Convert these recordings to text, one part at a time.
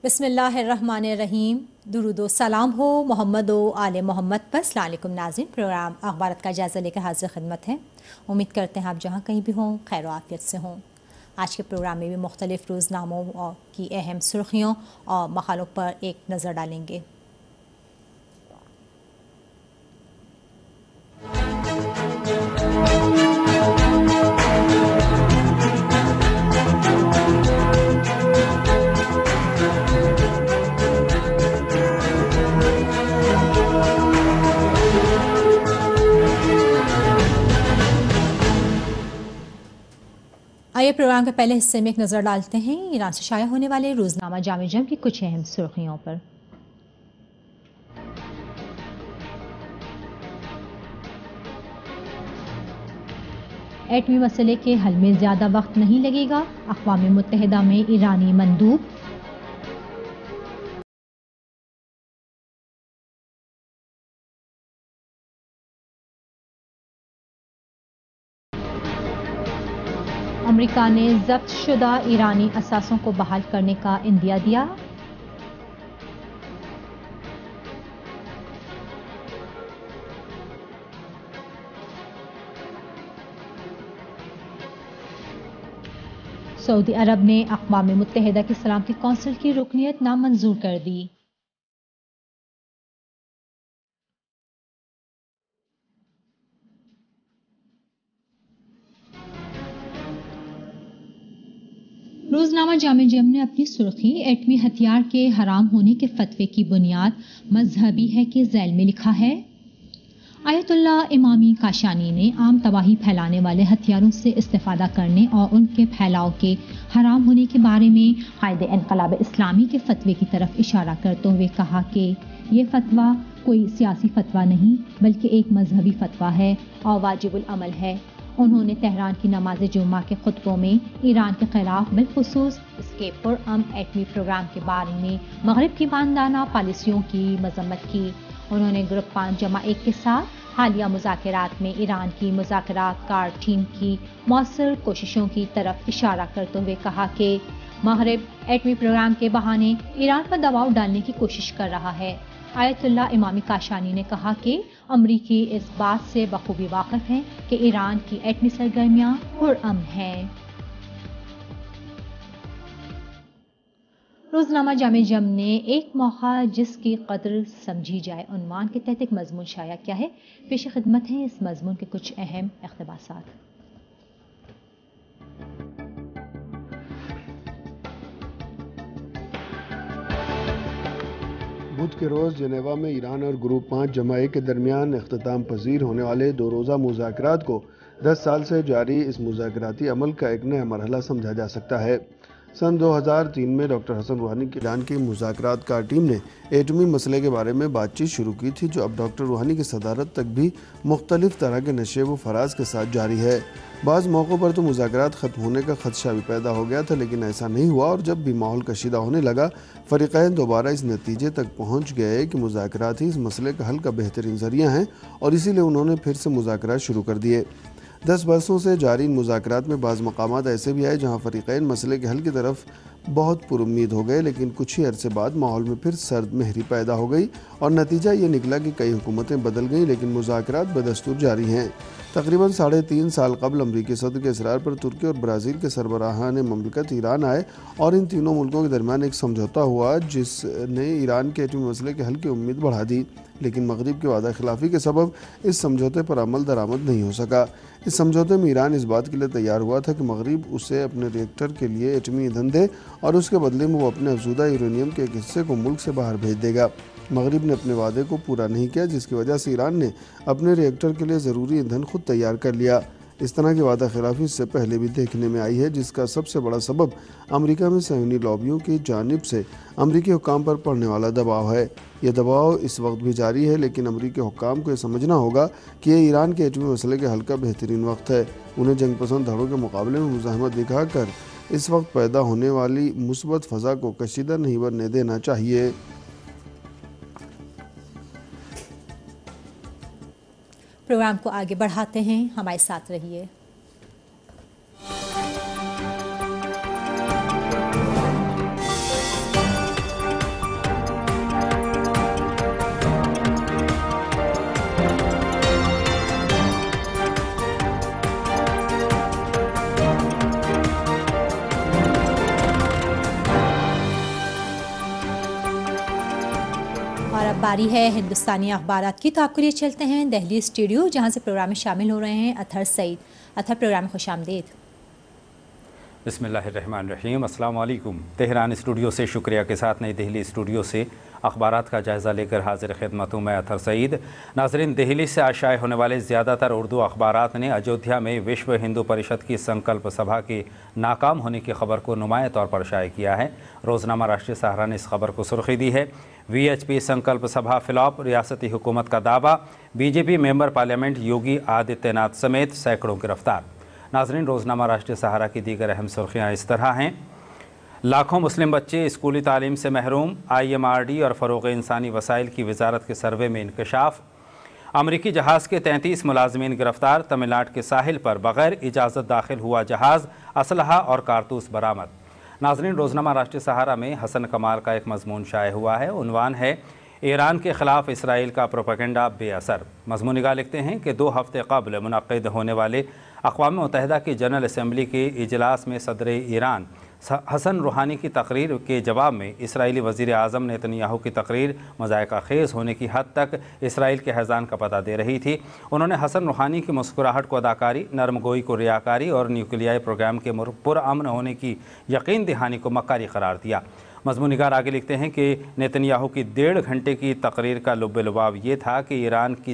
बिस्मिल्लाहिर्रहमानिर्रहीम। दुरूदो सलाम हो मोहम्मद व आले मोहम्मद पर। अस्सलाम वालेकुम नाज़रीन, प्रोग्राम अखबारत का जायज़ा लेकर हाजिर खिदमत है। उम्मीद करते हैं आप जहाँ कहीं भी हों खैर आफियत से हों। आज के प्रोग्राम में भी मुख्तलिफ़ रोज़नामों की अहम सुर्खियों और मकालों पर एक नज़र डालेंगे। आइए प्रोग्राम के पहले हिस्से में एक नज़र डालते हैं ईरान से शाया होने वाले रोज़नामा जामे जम की कुछ अहम सुर्खियों पर। एटमी मसले के हल में ज़्यादा वक्त नहीं लगेगा, अक़वाम मुत्तहिदा में ईरानी मंदूब। अमेरिका ने जब्त शुदा ईरानी असासों को बहाल करने का इंदिया दिया। सऊदी अरब ने अक़वाम मुत्तहिदा की सलामती कौंसिल की रुकनियत नामंजूर कर दी। रोज़नामा जामे जम ने अपनी सुर्खी एटमी हथियार के हराम होने के फतवे की बुनियाद मजहबी है के ज़ैल में लिखा है। आयतुल्लाह इमामी काशानी ने आम तबाही फैलाने वाले हथियारों से इस्तेफादा करने और उनके फैलाव के हराम होने के बारे में कायदे इनक़लाब इस्लामी के फतवे की तरफ इशारा करते हुए कहा कि ये फतवा कोई सियासी फतवा नहीं बल्कि एक मजहबी फतवा है और वाजिबुल अमल है। उन्होंने तेहरान की नमाज जुम्मा के खुतबों में ईरान के खिलाफ बिलखुसूस इसके पुरअमन एटमी प्रोग्राम के बारे में मगरिब की मानदाना पॉलिसियों की मजम्मत की। उन्होंने ग्रुप 5+1 के साथ हालिया मुज़ाकरात में ईरान की मुज़ाकरातकार टीम की मौसर कोशिशों की तरफ इशारा करते हुए कहा कि मगरिब एटमी प्रोग्राम के बहाने ईरान पर दबाव डालने की कोशिश कर रहा है। आयतुल्लाह इमामी काशानी ने कहा कि अमरीकी इस बात से बखूबी वाकिफ हैं कि ईरान की एटमी सरगर्मियां पुरअमन हैं। रोज़नामा जामे जम ने एक मौका जिसकी कदर समझी जाए उन्वान के तहत एक मजमून शाया किया है। पेश खिदमत हैं इस मजमून के कुछ अहम इक़्तिबासात। बुध के रोज़ जेनेवा में ईरान और ग्रुप 5+1 के दरमियान इख्तिताम पजीर होने वाले 2 रोज़ा मुज़ाकरात को 10 साल से जारी इस मुज़ाकराती अमल का एक नया मरहला समझा जा सकता है। सन 2003 में डॉक्टर हसन रूहानी की ईरान की मुज़ाकरातकार टीम ने एटमी मसले के बारे में बातचीत शुरू की थी, जो अब डॉक्टर रूहानी की सदारत तक भी मुख्तलिफ तरह के नशे व फराज के साथ जारी है। बाज़ मौक़ों पर तो मुज़ाकरात ख़त्म होने का ख़दशा भी पैदा हो गया था, लेकिन ऐसा नहीं हुआ और जब भी माहौल कशीदा होने लगा फ़रीक़ैन दोबारा इस नतीजे तक पहुँच गए कि मुज़ाकरात ही इस मसले का हल का बेहतरीन ज़रिया हैं और इसीलिए उन्होंने फिर से मुज़ाकरात शुरू कर दिए। 10 बरसों से जारी इन मुज़ाकरात में बाज़ मकामात ऐसे भी आए जहाँ फ़रीक़ैन मसले के हल की तरफ बहुत पुरुम्मीद हो गए, लेकिन कुछ ही अरसे बाद माहौल में फिर सर्द महरी पैदा हो गई और नतीजा ये निकला कि कई हुकूमतें बदल गईं लेकिन मुज़ाकरात बदस्तूर जारी हैं। तकरीबन 3.5 साल कबल अमरीकी सदर के इसरार पर तुर्की और ब्राज़ील के सरबराहान ममलकत ईरान आए और इन तीनों मुल्कों के दरमियान एक समझौता हुआ जिसने ईरान के एटमी मसले के हल की उम्मीद बढ़ा दी, लेकिन मगरिब की वादा खिलाफ़ी के सबब इस समझौते पर अमल दरामद नहीं हो सका। इस समझौते में ईरान इस बात के लिए तैयार हुआ था कि मगरिब उसे अपने रिएक्टर के लिए एटमी ईंधन दे और उसके बदले में वो अपने अफजूदा यूरेनियम के एक हिस्से को मुल्क से बाहर भेज देगा। मगरिब ने अपने वादे को पूरा नहीं किया, जिसकी वजह से ईरान ने अपने रिएक्टर के लिए ज़रूरी ईंधन खुद तैयार कर लिया। इस तरह की वादा खिलाफ़ी इससे पहले भी देखने में आई है, जिसका सबसे बड़ा सबब अमेरिका में सहयूनी लॉबियों की जानिब से अमरीकी हुक्काम पर पड़ने वाला दबाव है। यह दबाव इस वक्त भी जारी है, लेकिन अमरीकी हुक्काम को यह समझना होगा कि यह ईरान के एटमी मसले के हल का बेहतरीन वक्त है। उन्हें जंग पसंद धड़ों के मुकाबले में मुज़ाहमत दिखाकर इस वक्त पैदा होने वाली मुस्बत फ़ज़ा को कशीदा नहीं बनने देना चाहिए। प्रोग्राम को आगे बढ़ाते हैं, हमारे साथ रहिए। बारी है हिंदुस्तानी अखबारात की, तो आपके लिए चलते हैं दिल्ली स्टूडियो, जहां से प्रोग्राम में शामिल हो रहे हैं अतहर सईद। अतहर, प्रोग्राम में खुशामदीद। बिस्मिल्लाहिर्रहमानिर्रहीम, अस्सलाम वालेकुम। तेहरान स्टूडियो से शुक्रिया के साथ नई दिल्ली स्टूडियो से अखबारात का जायज़ा लेकर हाजिर खिदमत हूँ मैं अतहर सईद। नाज़रीन, दिल्ली से आज शाये होने वाले ज़्यादातर उर्दू अखबारात ने अयोध्या में विश्व हिंदू परिषद की संकल्प सभा के नाकाम होने की खबर को नुमाया तौर पर शाये किया है। रोज़नामा राष्ट्रीय सहारा ने इस खबर को सुर्खी दी है, VHP संकल्प सभा फ्लॉप, रियासती हुकूमत का दावा, BJP member parliament Yogi Adityanath समेत सैकड़ों गिरफ्तार। नाज़रीन, रोज़नामा राष्ट्रीय सहारा की दीगर अहम सुर्खियाँ इस तरह हैं। लाखों मुस्लिम बच्चे स्कूली तालीम से महरूम, IMRD और फ़रोग़ इंसानी वसाइल की वजारत के सर्वे में इंकशाफ। अमरीकी जहाज़ के 33 मुलाजमीन गिरफ्तार, तमिलनाडु के साहिल पर बग़ैर इजाज़त दाखिल हुआ जहाज़, असलहा और कारतूस बरामद। नाज़रीन, रोज़नामा राष्ट्रीय सहारा में हसन कमाल का एक मज़मून शाये हुआ है। उन्वान है, ईरान के ख़िलाफ़ इसराइल का प्रोपेगेंडा बेअसर। मज़मून निगाह लिखते हैं कि 2 हफ़्ते कबल मुनक़्क़िद होने वाले अक़वाम मुत्तहिदा की जनरल असम्बली के इजलास में सदर ईरान हसन रूहानी की तकरीर के जवाब में इसराइली वज़ीर आज़म नेतन्याहू की तकरीर मज़ायक़ा खेज़ होने की हद तक इसराइल के हैज़ान का पता दे रही थी। उन्होंने हसन रूहानी की मुस्कुराहट को अदाकारी, नरमगोई को रियाकारी और न्यूक्लियाई प्रोग्राम के पुरअमन होने की यकीन दहानी को मक्कारी करार दिया। मज़मून निगार आगे लिखते हैं कि नेतन्याहू की 1.5 घंटे की तकरीर का लुब-ए-लुबाब ये था कि ईरान की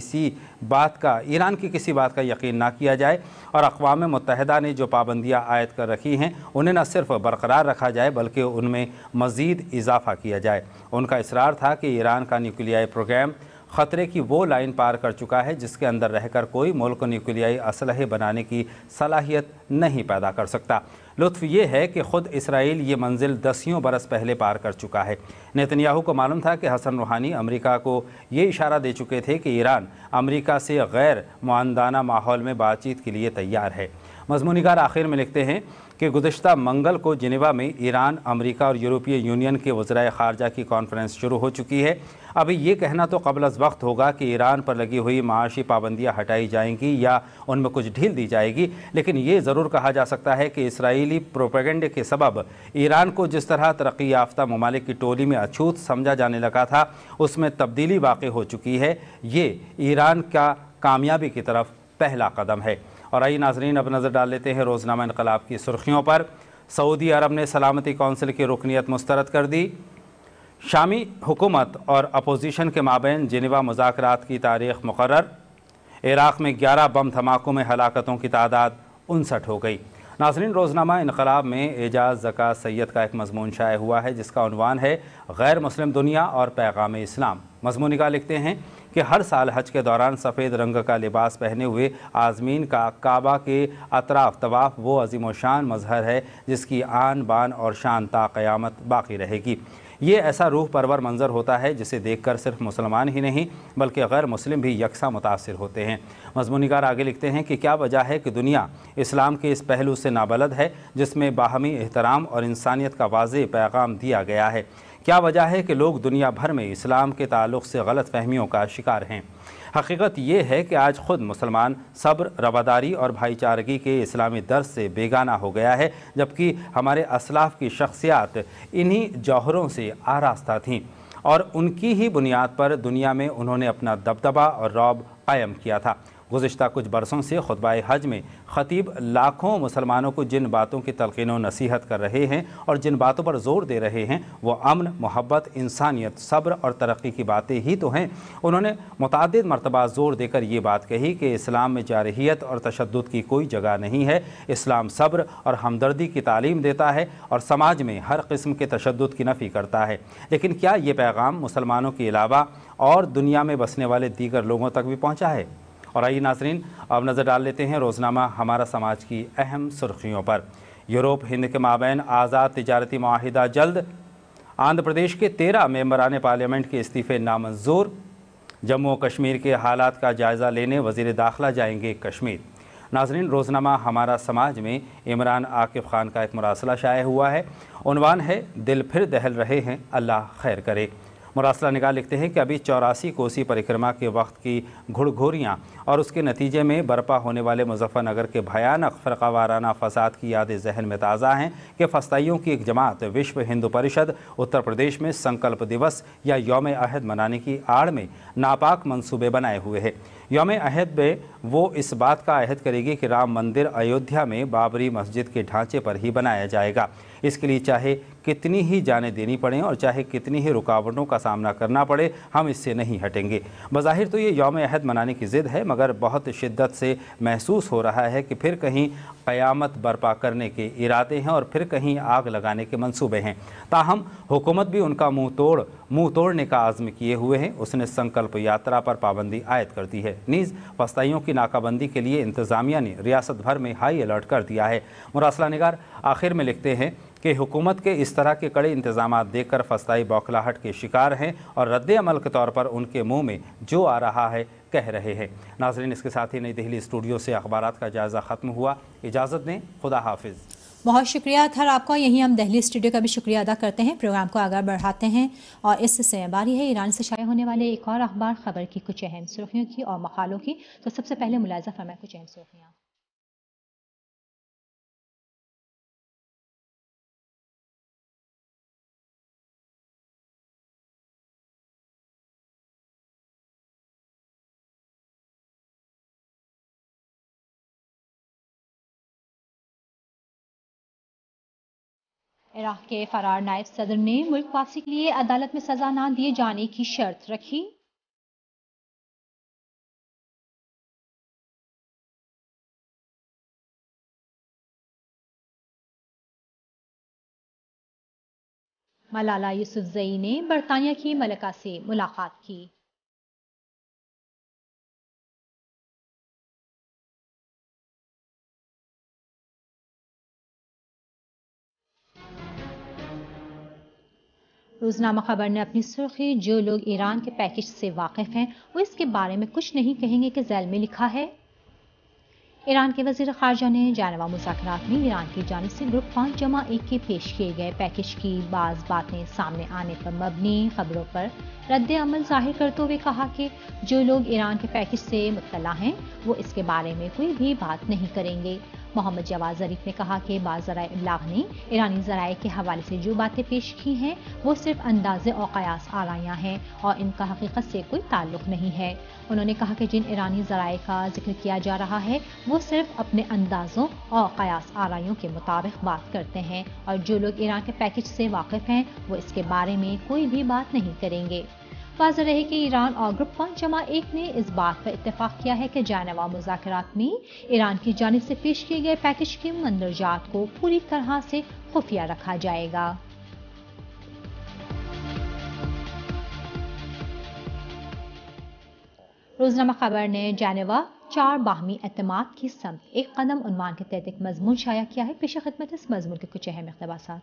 किसी बात का यकीन ना किया जाए और अक़वाम मुत्तहिदा ने जो पाबंदियाँ आयद कर रखी हैं उन्हें न सिर्फ बरकरार रखा जाए बल्कि उनमें मज़ीद इजाफ़ा किया जाए। उनका इसरार था कि ईरान का न्यूक्लियाई प्रोग्राम ख़तरे की वो लाइन पार कर चुका है जिसके अंदर रहकर कोई मुल्क न्यूक्लियाई असलहे बनाने की सलाहियत नहीं पैदा कर सकता। लुत्फ़ ये है कि ख़ुद इसराइल ये मंजिल 10 बरस पहले पार कर चुका है। नेतन्याहू को मालूम था कि हसन रूहानी अमेरिका को ये इशारा दे चुके थे कि ईरान अमेरिका से गैर मुआंदाना माहौल में बातचीत के लिए तैयार है। मज़मूनिगार आखिर में लिखते हैं कि गुज़िश्ता मंगल को जिनेवा में ईरान, अमेरिका और यूरोपीय यूनियन के वज़राए ख़ारजा की कॉन्फ्रेंस शुरू हो चुकी है। अभी ये कहना तो क़ब्ल अज़ वक्त होगा कि ईरान पर लगी हुई माशी पाबंदियाँ हटाई जाएंगी या उनमें कुछ ढील दी जाएगी, लेकिन ये ज़रूर कहा जा सकता है कि इसराइली प्रोपेगेंडे के सबब ईरान को जिस तरह तरक्की याफ्ता ममालिक की टोली में अछूत समझा जाने लगा था उसमें तब्दीली वाक़ई हो चुकी है। ये ईरान का कामयाबी की तरफ पहला कदम है। और आइए नाज़रीन, अब नज़र डाल लेते हैं रोज़नामा इनक़लाब की सुर्खियों पर। सऊदी अरब ने सलामती कौंसिल की रुकनियत मुस्तरद कर दी। शामी हुकूमत और अपोजिशन के माबैन जिनेवा मुज़ाकरात की तारीख़ मुक़र्रर। इराक़ में 11 बम धमाकों में हलाकतों की तादाद 59 हो गई। नाज़रीन, रोज़नामा इनक़लाब में एजाज़ ज़कात सैयद का एक मज़मून शाये हुआ है जिसका उन्वान है गैर मुस्लिम दुनिया और पैगाम इस्लाम। मज़मून निगाह लिखते हैं कि हर साल हज के दौरान सफ़ेद रंग का लिबास पहने हुए आज़मीन का काबा के अतराफ़ तवाफ़ वो अज़ीम व शान मज़हर है जिसकी आन बान और शान ता क़यामत बाक़ी रहेगी। ये ऐसा रूह परवर मंज़र होता है जिसे देखकर सिर्फ मुसलमान ही नहीं बल्कि गैर मुस्लिम भी यकसा मुतासिर होते हैं। मज़मूनिगार आगे लिखते हैं कि क्या वजह है कि दुनिया इस्लाम के इस पहलू से नाबलद है जिसमें बाहमी एहतराम और इंसानियत का वाज़ेह पैगाम दिया गया है। क्या वजह है कि लोग दुनिया भर में इस्लाम के ताल्लुक़ से गलत फहमियों का शिकार हैं। हकीकत ये है कि आज ख़ुद मुसलमान सब्र, रवादारी और भाईचारगी के इस्लामी दर्स से बेगाना हो गया है, जबकि हमारे असलाफ़ की शख्सियात इन्हीं जौहरों से आरास्ता थीं और उनकी ही बुनियाद पर दुनिया में उन्होंने अपना दबदबा और रौब कायम किया था। गुज़िश्ता कुछ बरसों से खुतबाए हज में ख़तीब लाखों मुसलमानों को जिन बातों की तलक़ीन व नसीहत कर रहे हैं और जिन बातों पर ज़ोर दे रहे हैं वो अमन, मोहब्बत, इंसानियत, सब्र और तरक्की की बातें ही तो हैं। उन्होंने मुतअद्दिद मरतबा ज़ोर देकर ये बात कही कि इस्लाम में जारहियत और तशद्दुद की कोई जगह नहीं है। इस्लाम सब्र और हमदर्दी की तालीम देता है और समाज में हर किस्म के तशद्दुद की नफ़ी करता है। लेकिन क्या ये पैगाम मुसलमानों के अलावा और दुनिया में बसने वाले दीगर लोगों तक भी पहुँचा है? और आइए नाज़रीन, अब नज़र डाल लेते हैं रोज़नामा हमारा समाज की अहम सुर्खियों पर। यूरोप हिंद के माबैन आज़ाद तिजारती मुआहिदा जल्द। आंध्र प्रदेश के 13 मेंबरान पार्लियामेंट के इस्तीफ़े नामंजूर। जम्मू और कश्मीर के हालात का जायज़ा लेने वज़ीर दाखिला जाएंगे कश्मीर। नाज़रीन, रोज़नामा हमारा समाज में इमरान आकिब खान का एक मुरासला शाये हुआ है। उन्वान है दिल फिर दहल रहे हैं, अल्लाह खैर करे। मुरासला निगार लिखते हैं कि अभी 84 कोसी परिक्रमा के वक्त की घुड़घोरियाँ और उसके नतीजे में बर्पा होने वाले मुजफ्फरनगर के भयानक फ़िरक़ावाराना फ़साद की यादें जहन में ताज़ा हैं कि फस्ताइयों की एक जमात विश्व हिंदू परिषद उत्तर प्रदेश में संकल्प दिवस या यौम अहद मनाने की आड़ में नापाक मंसूबे बनाए हुए है। यौम अहद में वो इस बात का अहद करेगी कि राम मंदिर अयोध्या में बाबरी मस्जिद के ढांचे पर ही बनाया जाएगा। इसके लिए चाहे कितनी ही जानें देनी पड़ें और चाहे कितनी ही रुकावटों का सामना करना पड़े, हम इससे नहीं हटेंगे। बज़ाहिर तो ये यौम अहद मनाने की ज़िद है, मगर बहुत शिद्दत से महसूस हो रहा है कि फिर कहीं क़यामत बर्पा करने के इरादे हैं और फिर कहीं आग लगाने के मंसूबे हैं। ताहम हुकूमत भी उनका मुँह तोड़ने का आज़्म किए हुए हैं। उसने संकल्प यात्रा पर पाबंदी आयद कर दी है। नीज़ फस्ताइयों की नाकाबंदी के लिए इंतज़ामिया ने रियासत भर में हाई अलर्ट कर दिया है। मुरासला निगार आखिर में लिखते हैं कि हुकूमत के इस तरह के कड़े इंतजाम देखकर फस्ताई बौखलाहट के शिकार हैं और रद्द अमल के तौर पर उनके मुंह में जो आ रहा है कह रहे हैं। नाज़रीन, इसके साथ ही नई दिल्ली स्टूडियो से अखबारात का जायज़ा ख़त्म हुआ। इजाज़त दें, खुदा हाफिज़। बहुत शुक्रिया अतहर आपका। यहीं हम दिल्ली स्टूडियो का भी शुक्रिया अदा करते हैं। प्रोग्राम को आगे बढ़ाते हैं और इससे बारी है ईरान से शाया होने वाले एक और अखबार खबर की कुछ अहम सुर्खियों की और मकालों की। तो सबसे पहले मुलाज़ा फरमाएं कुछ अहम सुर्खियाँ। इराक़ के फरार नायब सदर ने मुल्क वापसी के लिए अदालत में सजा न दिए जाने की शर्त रखी। मलाला यूसुफजई ने बरतानिया की मलिका से मुलाकात की। रोजनामा खबर ने अपनी सुर्खी जो लोग ईरान के पैकेज से वाकिफ हैं वो इसके बारे में कुछ नहीं कहेंगे के ज़ैल में लिखा है। ईरान के वज़ीर ख़ारजा ने जेनेवा मुज़ाकरात में ईरान की जानिब से ग्रुप 5+1 के पेश किए गए पैकेज की बाज़ बातें सामने आने पर मबनी खबरों पर रद्द अमल जाहिर करते हुए कहा कि जो लोग ईरान के पैकेज से मुत्तला हैं वो इसके बारे में कोई भी बात नहीं करेंगे। मोहम्मद जवाद ज़रीफ ने कहा कि बाज़ ज़राए इब्लाग ने ईरानी ज़राए के हवाले से जो बातें पेश की हैं वो सिर्फ अंदाज़े और क़यास आराइयाँ हैं और इनका हकीकत से कोई ताल्लुक़ नहीं है। उन्होंने कहा कि जिन ईरानी ज़राए का जिक्र किया जा रहा है वो सिर्फ अपने अंदाज़ों और क़यास आराइयों के मुताबिक बात करते हैं और जो लोग ईरान के पैकेज से वाकिफ़ हैं वो इसके बारे में कोई भी बात नहीं करेंगे। वाज़ेह रहे कि ईरान और ग्रुप 5+1 ने इस बात पर इत्तेफाक किया है कि जेनेवा मुज़ाकरात में ईरान की जानिब से पेश किए गए पैकेज के मंदरजात को पूरी तरह से खुफिया रखा जाएगा। रोजनामा खबर ने जेनेवा 4 बाहमी एतमाद की समत एक कदम उन्वान के तहत एक मजमून शाया किया है। पेश खिदमत इस मजमून के कुछ अहम इक़्तिबासात।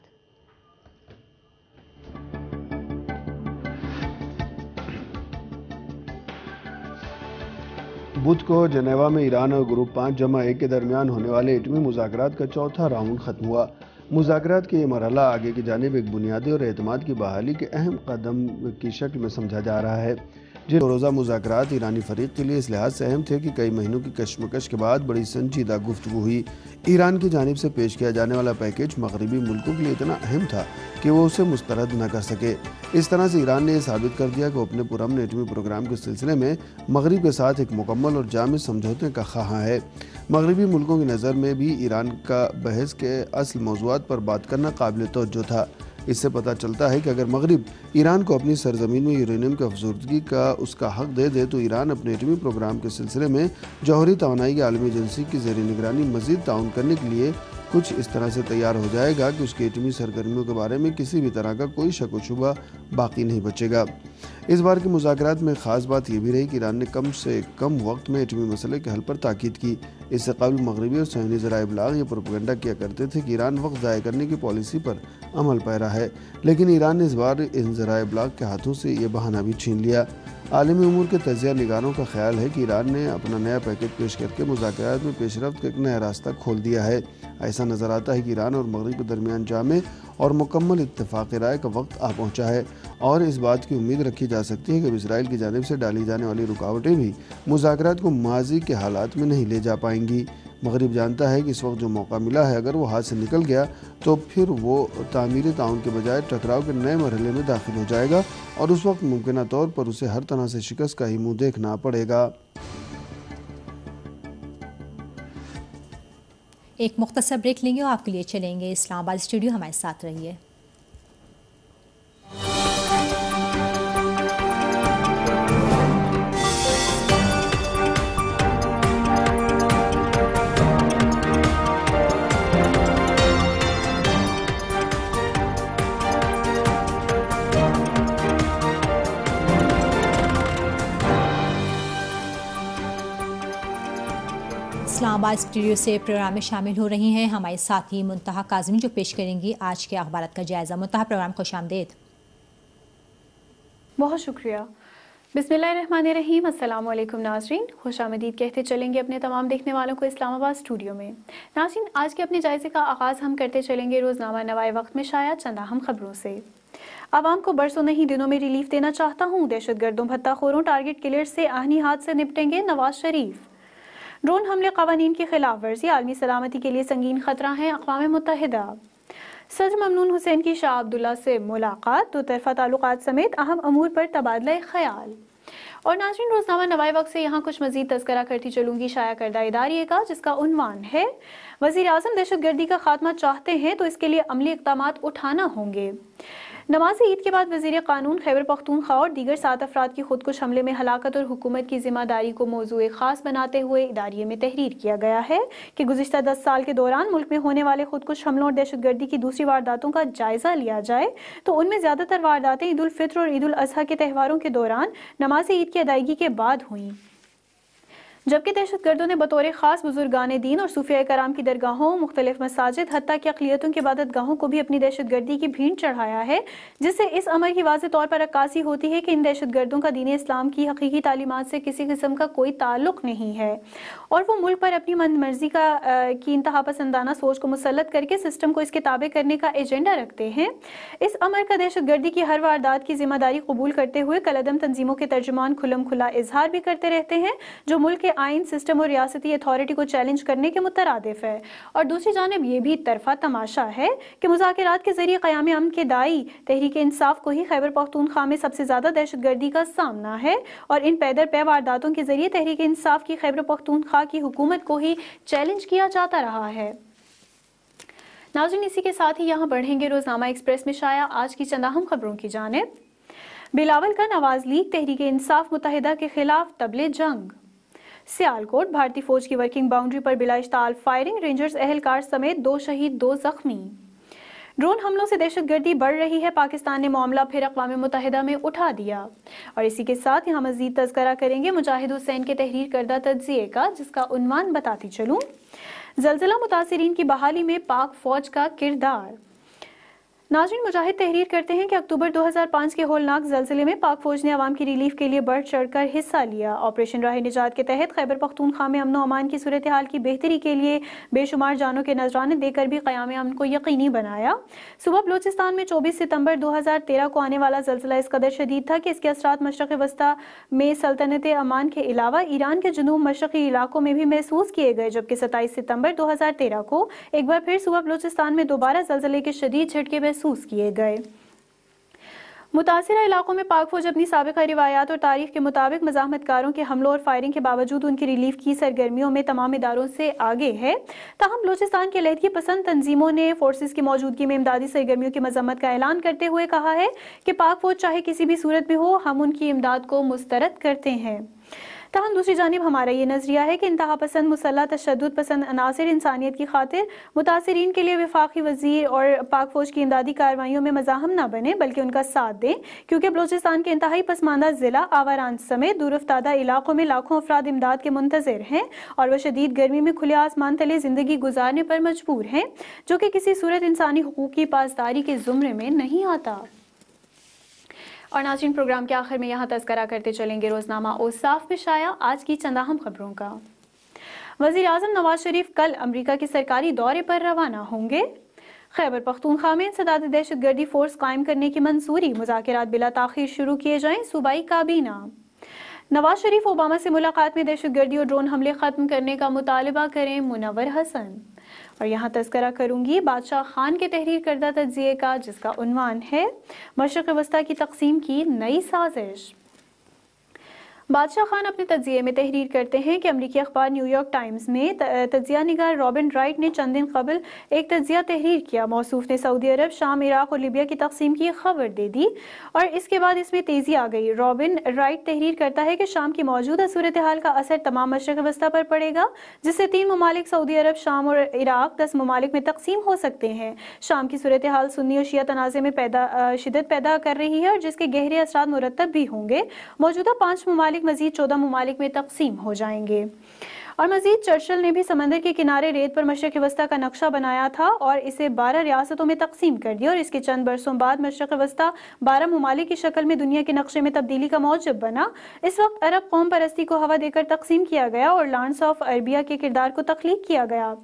बुध को जेनेवा में ईरान और ग्रुप 5+1 के दरमियान होने वाले एटमी मुज़ाकरात का चौथा राउंड खत्म हुआ। मुज़ाकरात के ये मरहला आगे की जानिब एक बुनियादी और एतमाद की बहाली के अहम कदम की शक्ल में समझा जा रहा है। जिन रोज़ा मुज़ाकरात ईरानी फरीक के लिए इस लिहाज से अहम थे कि कई महीनों की कशमकश के बाद बड़ी संजीदा गुफ्तगू हुई। ईरान की जानिब से पेश किया जाने वाला पैकेज मगरबी मुल्कों के लिए इतना अहम था कि वो उसे मुस्तरद न कर सके। इस तरह से ईरान ने यह साबित कर दिया कि वो अपने पुरअमन एटमी प्रोग्राम के सिलसिले में मगरिब के साथ एक मुकम्मल और जामिद समझौते का ख़्वाह है। मगरबी मुल्कों की नज़र में भी ईरान का बहस के असल मौज़ूआत पर बात करना काबिल तवज्जो था। इससे पता चलता है कि अगर मगरिब ईरान को अपनी सरजमीन में यूरेनियम की अफजूदगी का उसका हक दे दे तो ईरान अपने एटमी प्रोग्राम के सिलसिले में जौहरी तवानाई की आलमी एजेंसी की ज़ेर निगरानी मज़ीद ताउन करने के लिए कुछ इस तरह से तैयार हो जाएगा कि उसकी एटमी सरगर्मियों के बारे में किसी भी तरह का कोई शक व शुबा बाकी नहीं बचेगा। इस बार के मुज़ाकरात में ख़ास बात यह भी रही कि ईरान ने कम से कम वक्त में एटमी मसले के हल पर ताकीद की। इससे कबल मगरबी और सहनी ज़राए इब्लाग ये प्रोपेगेंडा किया करते थे कि ईरान वक्त ज़ाया करने की पॉलिसी पर अमल पैरा है, लेकिन ईरान ने इस बार इन ज़राए इब्लाग के हाथों से ये बहाना भी छीन लिया। आलमी उमूर के तजिया निगारों का ख्याल है कि ईरान ने अपना नया पैकेज पेश करके मुज़ाकरात में पेशरफ्त का एक नया रास्ता खोल दिया है। ऐसा नज़र आता है कि ईरान और मगरिब के दरमियान जामे और मुकम्मल इत्तेफाक राय का वक्त आ पहुँचा है और इस बात की उम्मीद रखी जा सकती है कि इसराइल की जानिब से डाली जाने वाली रुकावटें भी मुज़ाकरात को माजी के हालात में नहीं ले जा पाएंगी। मगरिब जानता है कि इस वक्त जो मौका मिला है अगर वो हाथ से निकल गया तो फिर वो तामीरी ताउन के बजाय टकराव के नए मरहले में दाखिल हो जाएगा और उस वक्त मुमकिन तौर पर उसे हर तरह से शिकस्त का ही मुँह देखना पड़ेगा। एक मुख्तसर ब्रेक लेंगे और आपके लिए चलेंगे इस्लामाबाद स्टूडियो। हमारे साथ रहिए। इस्लामाबाद स्टूडियो से प्रोग्राम में शामिल हो रही हैं हमारे साथी मुंतहा काज़मी, जो पेश करेंगी आज के अखबारात का जायज़ा। मुंतहा, प्रोग्राम खुशामदीद। बहुत शुक्रिया। बिस्मिल्लाहिर्रहमानिर्रहीम। अस्सलाम वालेकुम नाज़रीन, खुशामदीद कहते चलेंगे अपने तमाम देखने वालों को इस्लामाबाद स्टूडियो में। नाज़रीन, आज के अपने जायज़े का आगाज़ हम करते चलेंगे रोज़नामा नवाए वक्त में शाया चंद अहम खबरों से। आवाम को बरसों नहीं दिनों में रिलीफ देना चाहता हूँ, दहशतगर्दों भत्ताखोरों टारगेट किलर से आहनी हाथ से निपटेंगे नवाज शरीफ। ड्रोन हमले क़वानीन की खिलाफ वर्जी आलमी सलामती के लिए संगीन खतरा है, अक़वाम मुत्तहिदा। सदर ममनून हुसैन की शाह अब्दुल्ला से मुलाकात, दो तरफ़ा ताल्लुकात समेत अहम अमूर पर तबादला ख्याल। और नाज़रीन, रोज़नामा नवाए वक्त से यहाँ कुछ मज़ीद तज़किरा करती चलूँगी शाया करदा इदारे का, जिसका उन्वान है वज़ीर आज़म दहशतगर्दी का खात्मा चाहते हैं तो इसके लिए अमली इक़दामात उठाना होंगे। नमाज ईद के बाद वज़ीर कानून खैबर पख्तूनख्वा और दीगर 7 अफराद की खुदकुश हमले में हलाकत और हुकूमत की जिम्मेदारी को मौजूए ख़ास बनाते हुए इदारिये में तहरीर किया गया है कि गुज़िश्ता 10 साल के दौरान मुल्क में होने वाले खुदकुश हमलों और दहशतगर्दी की दूसरी वारदातों का जायज़ा लिया जाए तो उनमें ज़्यादातर वारदातें ईद उल फित्र और ईद उल अज़हा के त्यौहारों के दौरान नमाज ईद की अदायगी के बाद हुई, जबकि दहशतगर्दों ने बतौर ख़ास बुजुर्गान दीन और सूफिया कराम की दरगाहों, मुख्तलिफ मसाजिद, हत्ता कि अक़लियतों की इबादत गाहों को भी अपनी दहशतगर्दी की भीड़ चढ़ाया है, जिससे इस अमर की वाज़ेह तौर पर अक्कासी होती है कि इन दहशतगर्दों का दीन इस्लाम की हकीकी तालीमात से किसी किस्म का कोई ताल्लुक़ नहीं है और वो मुल्क पर अपनी मनमर्जी की इंतहा पसंदाना सोच को मुसल्लत करके सिस्टम को इसके ताबे करने का एजेंडा रखते हैं। इस अमर का दहशतगर्दी की हर वारदात की जिम्मेदारी कबूल करते हुए कलअदम तंजीमों के तर्जुमान खुलम खुला इजहार भी करते रहते हैं, जो मुल्क के आइन, सिस्टम और रियासती अथॉरिटी को चैलेंज करने के मुतरादिफ है। और दूसरी जानिब ये भी तरफा तमाशा है कि मुज़ाकरात के जरिए क़याम अमन के दाई तहरीक इंसाफ को ही खैबर पख्तूनख्वा में सबसे ज़्यादा दहशतगर्दी का सामना है और इन पैदर पै वारदातों के जरिए तहरीक इंसाफ की खैबर पख्तूनख्वा की हुकूमत को ही चैलेंज किया जाता रहा है। नाज़रीन, इसी के साथ ही यहाँ बढ़ेंगे रोज़नामा एक्सप्रेस में शाया आज की चंद अहम खबरों की जानिब। बिलावल का नवाज लीग तहरीक इंसाफ मुत्तहिदा के खिलाफ तबले जंग। सियालकोट भारतीय फौज की वर्किंग बाउंड्री पर बिला इश्ताल फायरिंग, रेंजर्स एहलकार समेत 2 शहीद 2 जख्मी। ड्रोन हमलों से दहशतगर्दी बढ़ रही है, पाकिस्तान ने मामला फिर अक़वाम मुत्तहिदा में उठा दिया। और इसी के साथ यहाँ मज़ीद तज़किरा करेंगे मुजाहिद हुसैन के तहरीर करदा तज्ज़िये का, जिसका उन्वान बताती चलूँ ज़लज़ला मुतासिरीन की बहाली में पाक फौज का किरदार। नाज़रीन, मुजाहिद तहरीर करते हैं कि अक्टूबर 2005 के होलनाक ज़लज़ले में पाक फौज ने अवाम की रिलीफ के लिए बढ़ चढ़कर हिस्सा लिया। ऑपरेशन राह निजात के तहत खैबर पख्तूनख्वा में अमन अमान की सूरत हाल की बेहतरी के लिए बेशुमार जानों के नजराने देकर भी क़याम अमन को यकीनी बनाया। सुबह बलोचिस्तान में 24 सितंबर 2013 को आने वाला ज़लज़ला इस कदर शदीद था कि इसके असरात मशरक़ वस्ता में सल्तनत अमान के अलावा ईरान के जुनूब मशरक़ी इलाकों में भी महसूस किए गए, जबकि 27 सितंबर 2013 को एक बार फिर सुबह बलोचिस्तान में दोबारा ज़लज़ले के शदीद झटके महसूस किए गए। मुतासिरा इलाकों में पाक फौज अपनी साबिक़ा रिवायात और तारीख के मुताबिक मज़ाहमतकारों के हमलों और फायरिंग के बावजूद उनकी रिलीफ की सरगर्मियों में तमाम इदारों से आगे है। ताहम बलोचिस्तान के अलहदगी पसंद तंजीमों ने फोर्सेस की मौजूदगी में इमदादी सरगर्मियों की मजम्मत का ऐलान करते हुए कहा है कि पाक फौज चाहे किसी भी सूरत में हो, हम उनकी इमदाद को मुस्तरद करते हैं। ताहम दूसरी जानिब हमारा ये नज़रिया है कि इंतहा पसंद, मुसल्लह, तशद्दुद पसंद अनासिर इंसानियत की खातिर मुतासिरीन के लिए वफाकी वज़ीर और पाक फौज की इमदादी कार्रवाइयों में मज़ाहम न बने बल्कि उनका साथ दें, क्योंकि बलोचिस्तान के इंतहाई पसमानदा ज़िला आवारान समेत दूरफ्तादा इलाकों में लाखों अफराद इमदाद के मुंतज़िर हैं और वह शदीद गर्मी में खुले आसमान तले ज़िंदगी गुजारने पर मजबूर हैं, जो कि किसी सूरत इंसानी हुकूक की पासदारी के ज़ुमरे में नहीं आता। और नाज़रीन, प्रोग्राम के आखिर में यहाँ तज़किरा करते चलेंगे रोज़नामा औसाफ में शाया आज की चंद अहम खबरों का। वज़ीर आज़म नवाज शरीफ कल अमरीका के सरकारी दौरे पर रवाना होंगे। खैबर पख्तूनख्वा में इंसदाद दहशतगर्दी फोर्स कायम करने की मंजूरी, मुज़ाकरात बिला ताख़ीर शुरू किए जाएं, सूबाई काबीना। नवाज शरीफ ओबामा से मुलाकात में दहशतगर्दी और ड्रोन हमले ख़त्म करने का मुतालबा करें, मुनव्वर हसन। और यहाँ तज़किरा करूँगी बादशाह खान के तहरीर करदा तज्ज़िये का, जिसका उन्वान है मशरिक़ वस्ता की तक़सीम की नई साजिश। बादशाह खान अपने तज्ज़िये में तहरीर करते हैं कि अमरीकी अखबार न्यूयॉर्क टाइम्स में तज्ज़िया निगार रॉबिन राइट ने चंद दिन कबल एक तज्ज़िया तहरीर किया। मौसूफ ने सऊदी अरब, शाम, इराक और लीबिया की तक़सीम की खबर दे दी और इसके बाद इसमें तेज़ी आ गई। रॉबिन राइट तहरीर करता है कि शाम की मौजूदा सूरत हाल का असर तमाम मशरिक़ वस्ता पर पड़ेगा, जिससे 3 ममालिक सऊदी अरब, शाम और इराक 10 ममालिक में तक़सीम हो सकते हैं। शाम की सूरत हाल सुन्नी और शिया तनाज़े में शिदत पैदा कर रही है और जिसके गहरे असरात मुरतब भी होंगे। मौजूदा 5 ममालिक मजीद 14 ममालिक में तक़सीम हो जाएंगे। और मजीद चर्चिल ने भी समंदर के किनारे रेत पर मशरिक़ वस्ता का नक्शा बनाया था और इसे 12 रियासतों में तक़सीम कर दिया और इसके चंद बरसों बाद मशरिक़ वस्ता 12 ममालिक की शक्ल में दुनिया के नक्शे में तब्दीली का मौजब बना। इस वक्त अरब कौम परस्ती को हवा देकर तक़सीम किया गया और लॉन्ड्स ऑफ अरबिया के किरदार को तख्लीक किया गया।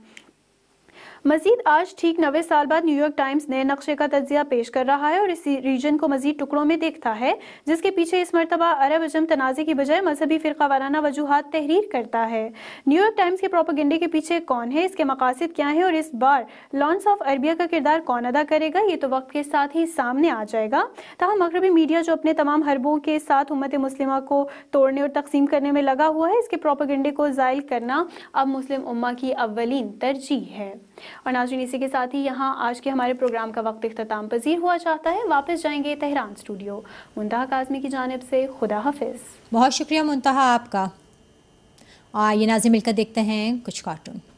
मजीद आज ठीक 90 साल बाद न्यूयॉर्क टाइम्स नए नक्शे का तज्ज़िया पेश कर रहा है और इस रीजन को मजीद टुकड़ों में देखता है, जिसके पीछे इस मरतबा अरब अजम तनाज़े की बजाय मजहबी फ़िरका वाराना वजूहात तहरीर करता है। न्यूयॉर्क टाइम्स के प्रोपेगेंडे के पीछे कौन है, इसके मकासद क्या हैं और इस बार लॉन्ड्स ऑफ अरबिया का किरदार कौन अदा करेगा, ये तो वक्त के साथ ही सामने आ जाएगा। ताहम मगरबी मीडिया जो अपने तमाम हरबों के साथ उम्मत मुस्लिमा को तोड़ने और तकसीम करने में लगा हुआ है, इसके प्रोपेगेंडे को ज़ाइल करना अब मुस्लिम उम्मा की अव्वलीन तरजीह है। और नाज़रीन, इसी के साथ ही यहाँ आज के हमारे प्रोग्राम का वक्त इख्तिताम पजीर हुआ चाहता है। वापस जाएंगे तेहरान स्टूडियो। मुंतहा काज़मी की जानिब से खुदा हाफिज़। बहुत शुक्रिया मुंतहा आपका। आइए नाज़रीन मिलकर देखते हैं कुछ कार्टून।